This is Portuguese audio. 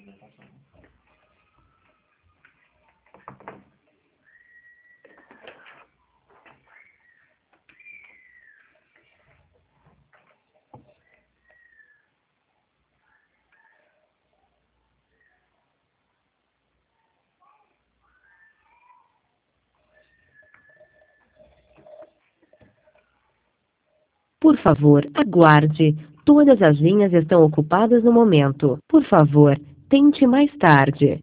Por favor, aguarde. Todas as linhas estão ocupadas no momento. Por favor, tente mais tarde.